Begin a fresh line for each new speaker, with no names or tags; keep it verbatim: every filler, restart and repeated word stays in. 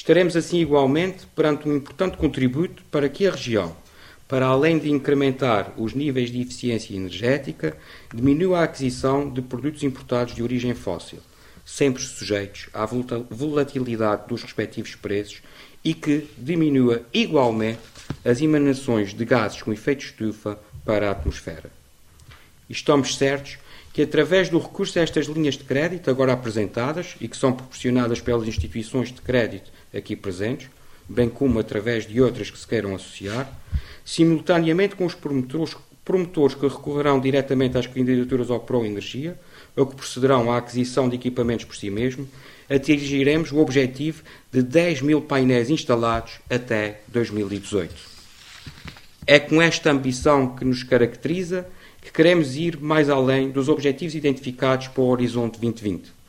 Estaremos assim igualmente perante um importante contributo para que a região, para além de incrementar os níveis de eficiência energética, diminua a aquisição de produtos importados de origem fóssil, sempre sujeitos à volatilidade dos respectivos preços, e que diminua igualmente as emanações de gases com efeito estufa para a atmosfera. E estamos certos que, através do recurso a estas linhas de crédito agora apresentadas e que são proporcionadas pelas instituições de crédito aqui presentes, bem como através de outras que se queiram associar, simultaneamente com os promotores, promotores que recorrerão diretamente às candidaturas ao Pro Energia ou que procederão à aquisição de equipamentos por si mesmo, atingiremos o objetivo de dez mil painéis instalados até dois mil e dezoito. É com esta ambição que nos caracteriza que queremos ir mais além dos objetivos identificados para o Horizonte vinte vinte.